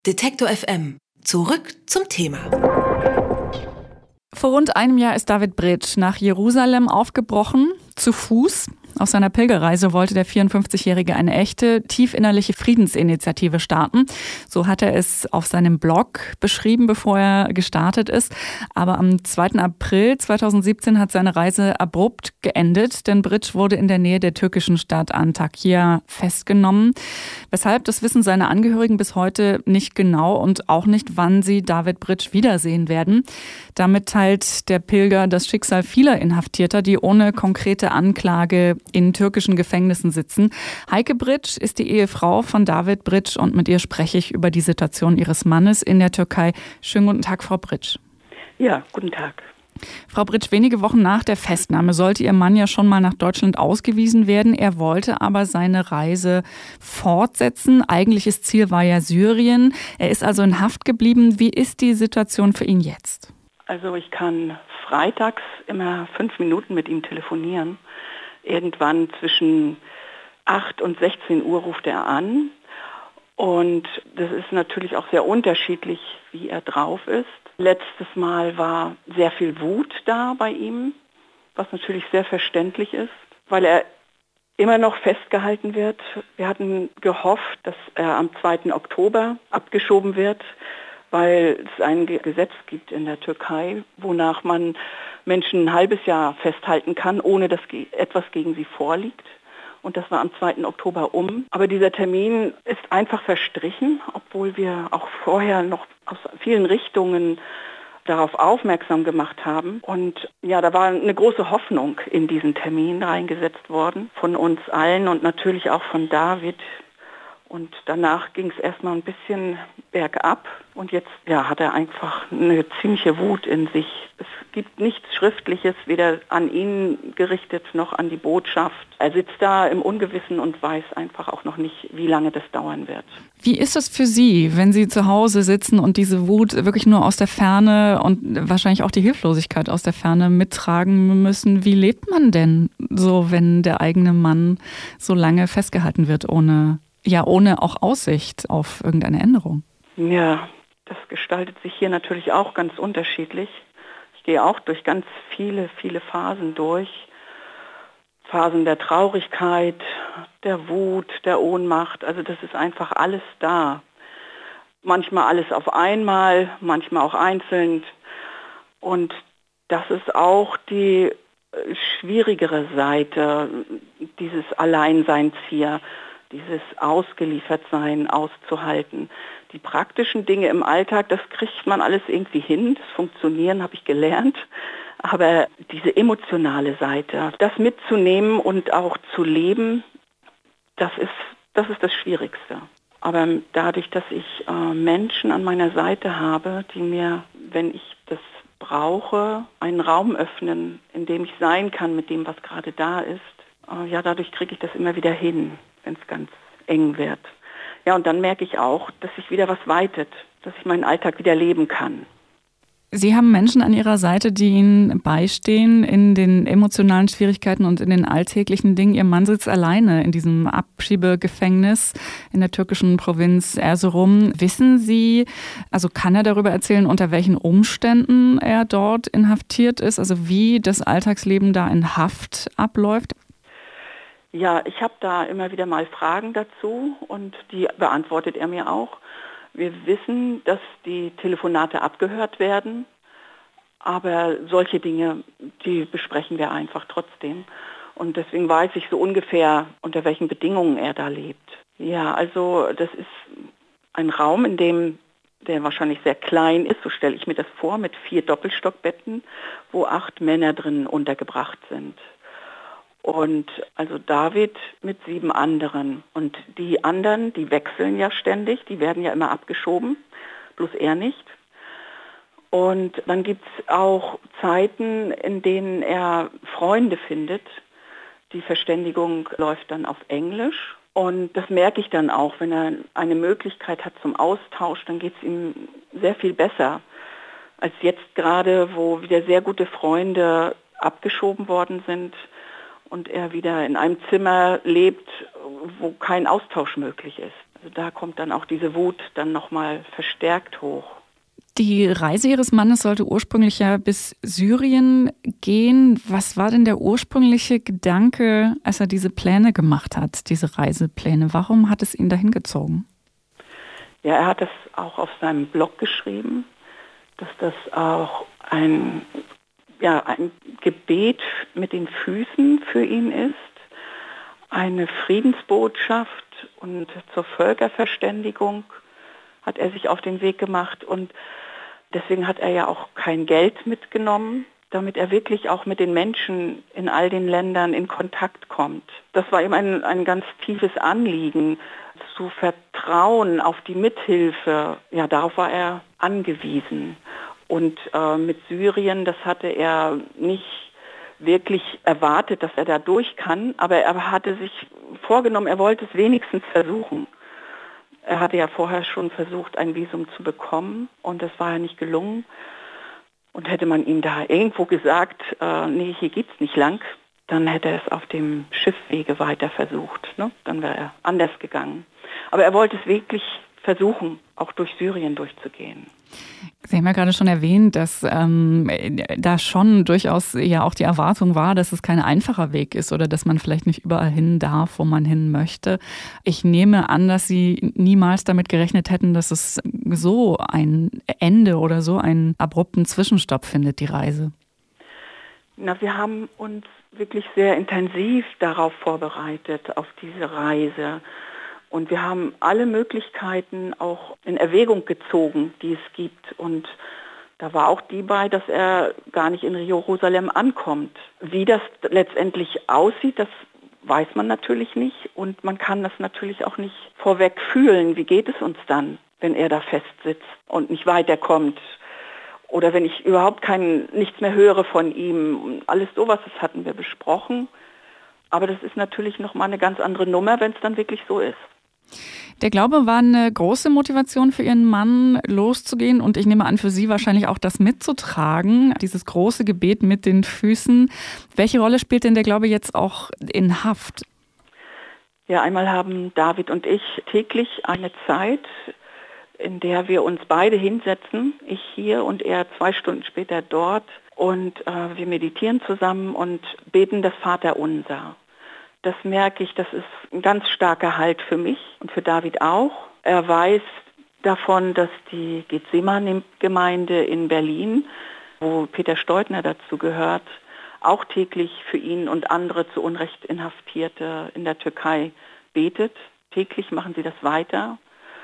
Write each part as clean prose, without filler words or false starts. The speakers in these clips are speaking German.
Detektor FM. Zurück zum Thema. Vor rund einem Jahr ist David Britsch nach Jerusalem aufgebrochen, zu Fuß. Auf seiner Pilgerreise wollte der 54-Jährige eine echte, tiefinnerliche Friedensinitiative starten. So hat er es auf seinem Blog beschrieben, bevor er gestartet ist. Aber am 2. April 2017 hat seine Reise abrupt geendet, denn Britsch wurde in der Nähe der türkischen Stadt Antakya festgenommen. Weshalb, das wissen seine Angehörigen bis heute nicht genau und auch nicht, wann sie David Britsch wiedersehen werden. Damit teilt der Pilger das Schicksal vieler Inhaftierter, die ohne konkrete Anklage in türkischen Gefängnissen sitzen. Heike Britsch ist die Ehefrau von David Britsch und mit ihr spreche ich über die Situation ihres Mannes in der Türkei. Schönen guten Tag, Frau Britsch. Ja, guten Tag. Frau Britsch, wenige Wochen nach der Festnahme sollte Ihr Mann ja schon mal nach Deutschland ausgewiesen werden. Er wollte aber seine Reise fortsetzen. Eigentliches Ziel war ja Syrien. Er ist also in Haft geblieben. Wie ist die Situation für ihn jetzt? Also ich kann freitags immer 5 Minuten mit ihm telefonieren. Irgendwann zwischen 8 und 16 Uhr ruft er an. Und das ist natürlich auch sehr unterschiedlich, wie er drauf ist. Letztes Mal war sehr viel Wut da bei ihm, was natürlich sehr verständlich ist, weil er immer noch festgehalten wird. Wir hatten gehofft, dass er am 2. Oktober abgeschoben wird, weil es ein Gesetz gibt in der Türkei, wonach man Menschen ein halbes Jahr festhalten kann, ohne dass etwas gegen sie vorliegt. Und das war am 2. Oktober um. Aber dieser Termin ist einfach verstrichen, obwohl wir auch vorher noch aus vielen Richtungen darauf aufmerksam gemacht haben. Und ja, da war eine große Hoffnung in diesen Termin reingesetzt worden, von uns allen und natürlich auch von David. Und danach ging es erstmal ein bisschen bergab und jetzt hat er einfach eine ziemliche Wut in sich. Es gibt nichts Schriftliches, weder an ihn gerichtet noch an die Botschaft. Er sitzt da im Ungewissen und weiß einfach auch noch nicht, wie lange das dauern wird. Wie ist das für Sie, wenn Sie zu Hause sitzen und diese Wut wirklich nur aus der Ferne und wahrscheinlich auch die Hilflosigkeit aus der Ferne mittragen müssen? Wie lebt man denn so, wenn der eigene Mann so lange festgehalten wird, ohne auch Aussicht auf irgendeine Änderung? Ja, das gestaltet sich hier natürlich auch ganz unterschiedlich. Ich gehe auch durch ganz viele Phasen durch. Phasen der Traurigkeit, der Wut, der Ohnmacht. Also das ist einfach alles da. Manchmal alles auf einmal, manchmal auch einzeln. Und das ist auch die schwierigere Seite dieses Alleinseins hier. Dieses Ausgeliefertsein auszuhalten. Die praktischen Dinge im Alltag, das kriegt man alles irgendwie hin. Das Funktionieren habe ich gelernt. Aber diese emotionale Seite, das mitzunehmen und auch zu leben, das ist das Schwierigste. Aber dadurch, dass ich Menschen an meiner Seite habe, die mir, wenn ich das brauche, einen Raum öffnen, in dem ich sein kann mit dem, was gerade da ist, dadurch kriege ich das immer wieder hin, wenn es ganz eng wird. Ja, und dann merke ich auch, dass sich wieder was weitet, dass ich meinen Alltag wieder leben kann. Sie haben Menschen an Ihrer Seite, die Ihnen beistehen in den emotionalen Schwierigkeiten und in den alltäglichen Dingen. Ihr Mann sitzt alleine in diesem Abschiebegefängnis in der türkischen Provinz Erzurum. Wissen Sie, also kann er darüber erzählen, unter welchen Umständen er dort inhaftiert ist? Also wie das Alltagsleben da in Haft abläuft? Ja, ich habe da immer wieder mal Fragen dazu und die beantwortet er mir auch. Wir wissen, dass die Telefonate abgehört werden, aber solche Dinge, die besprechen wir einfach trotzdem. Und deswegen weiß ich so ungefähr, unter welchen Bedingungen er da lebt. Ja, also das ist ein Raum, in dem der wahrscheinlich sehr klein ist, so stelle ich mir das vor, mit 4 Doppelstockbetten, wo 8 Männer drin untergebracht sind. Und also David mit 7 anderen. Und die anderen, die wechseln ja ständig, die werden ja immer abgeschoben, bloß er nicht. Und dann gibt es auch Zeiten, in denen er Freunde findet. Die Verständigung läuft dann auf Englisch. Und das merke ich dann auch, wenn er eine Möglichkeit hat zum Austausch, dann geht es ihm sehr viel besser als jetzt gerade, wo wieder sehr gute Freunde abgeschoben worden sind. Und er wieder in einem Zimmer lebt, wo kein Austausch möglich ist. Also da kommt dann auch diese Wut dann nochmal verstärkt hoch. Die Reise Ihres Mannes sollte ursprünglich ja bis Syrien gehen. Was war denn der ursprüngliche Gedanke, als er diese Pläne gemacht hat, diese Reisepläne? Warum hat es ihn dahin gezogen? Ja, er hat das auch auf seinem Blog geschrieben, dass das auch ein Gebet mit den Füßen für ihn ist, eine Friedensbotschaft, und zur Völkerverständigung hat er sich auf den Weg gemacht, und deswegen hat er ja auch kein Geld mitgenommen, damit er wirklich auch mit den Menschen in all den Ländern in Kontakt kommt. Das war ihm ein ganz tiefes Anliegen, zu vertrauen auf die Mithilfe. Ja, darauf war er angewiesen. Und mit Syrien, das hatte er nicht wirklich erwartet, dass er da durch kann, aber er hatte sich vorgenommen, er wollte es wenigstens versuchen. Er hatte ja vorher schon versucht, ein Visum zu bekommen, und das war ja nicht gelungen. Und hätte man ihm da irgendwo gesagt, nee, hier geht's nicht lang, dann hätte er es auf dem Schiffswege weiter versucht. Ne? Dann wäre er anders gegangen. Aber er wollte es wirklich versuchen, auch durch Syrien durchzugehen. Sie haben ja gerade schon erwähnt, dass da schon durchaus ja auch die Erwartung war, dass es kein einfacher Weg ist oder dass man vielleicht nicht überall hin darf, wo man hin möchte. Ich nehme an, dass Sie niemals damit gerechnet hätten, dass es so ein Ende oder so einen abrupten Zwischenstopp findet, die Reise. Na, wir haben uns wirklich sehr intensiv darauf vorbereitet, auf diese Reise. Und wir haben alle Möglichkeiten auch in Erwägung gezogen, die es gibt. Und da war auch die bei, dass er gar nicht in Jerusalem ankommt. Wie das letztendlich aussieht, das weiß man natürlich nicht. Und man kann das natürlich auch nicht vorweg fühlen. Wie geht es uns dann, wenn er da festsitzt und nicht weiterkommt? Oder wenn ich überhaupt nichts mehr höre von ihm. Alles sowas, das hatten wir besprochen. Aber das ist natürlich nochmal eine ganz andere Nummer, wenn es dann wirklich so ist. Der Glaube war eine große Motivation für Ihren Mann, loszugehen, und ich nehme an, für Sie wahrscheinlich auch das mitzutragen, dieses große Gebet mit den Füßen. Welche Rolle spielt denn der Glaube jetzt auch in Haft? Ja, einmal haben David und ich täglich eine Zeit, in der wir uns beide hinsetzen, ich hier und er 2 Stunden später dort, und wir meditieren zusammen und beten das Vaterunser. Das merke ich, das ist ein ganz starker Halt für mich und für David auch. Er weiß davon, dass die Gethsemane-Gemeinde in Berlin, wo Peter Steutner dazu gehört, auch täglich für ihn und andere zu Unrecht Inhaftierte in der Türkei betet. Täglich machen sie das weiter.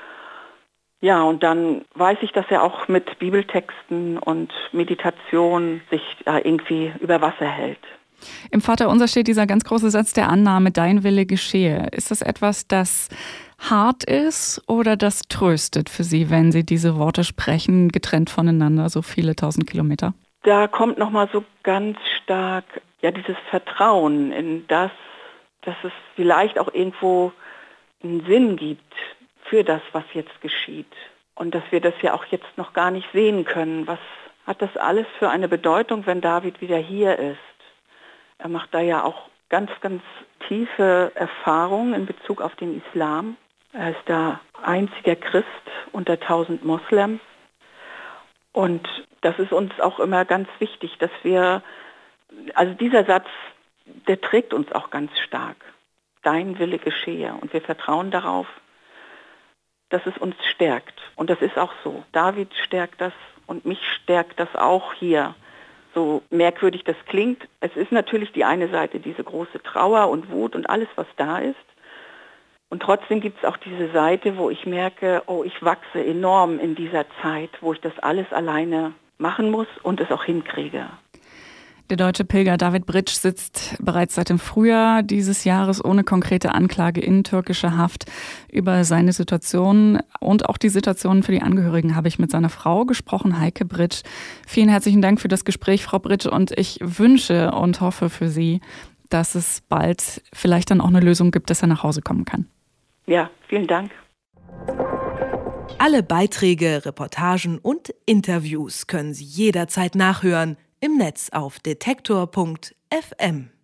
Ja, und dann weiß ich, dass er auch mit Bibeltexten und Meditation sich irgendwie über Wasser hält. Im Vaterunser steht dieser ganz große Satz der Annahme, dein Wille geschehe. Ist das etwas, das hart ist oder das tröstet für Sie, wenn Sie diese Worte sprechen, getrennt voneinander, so viele 1000 Kilometer? Da kommt nochmal so ganz stark dieses Vertrauen in das, dass es vielleicht auch irgendwo einen Sinn gibt für das, was jetzt geschieht. Und dass wir das ja auch jetzt noch gar nicht sehen können. Was hat das alles für eine Bedeutung, wenn David wieder hier ist? Er macht da ja auch ganz, ganz tiefe Erfahrungen in Bezug auf den Islam. Er ist da einziger Christ unter 1000 Moslems. Und das ist uns auch immer ganz wichtig, dass also dieser Satz, der trägt uns auch ganz stark. Dein Wille geschehe. Und wir vertrauen darauf, dass es uns stärkt. Und das ist auch so. David stärkt das und mich stärkt das auch hier. So merkwürdig das klingt, es ist natürlich die eine Seite, diese große Trauer und Wut und alles, was da ist. Und trotzdem gibt es auch diese Seite, wo ich merke, ich wachse enorm in dieser Zeit, wo ich das alles alleine machen muss und es auch hinkriege. Der deutsche Pilger David Britsch sitzt bereits seit dem Frühjahr dieses Jahres ohne konkrete Anklage in türkischer Haft. Über seine Situation und auch die Situation für die Angehörigen habe ich mit seiner Frau gesprochen, Heike Britsch. Vielen herzlichen Dank für das Gespräch, Frau Britsch, und ich wünsche und hoffe für Sie, dass es bald vielleicht dann auch eine Lösung gibt, dass er nach Hause kommen kann. Ja, vielen Dank. Alle Beiträge, Reportagen und Interviews können Sie jederzeit nachhören im Netz auf detektor.fm.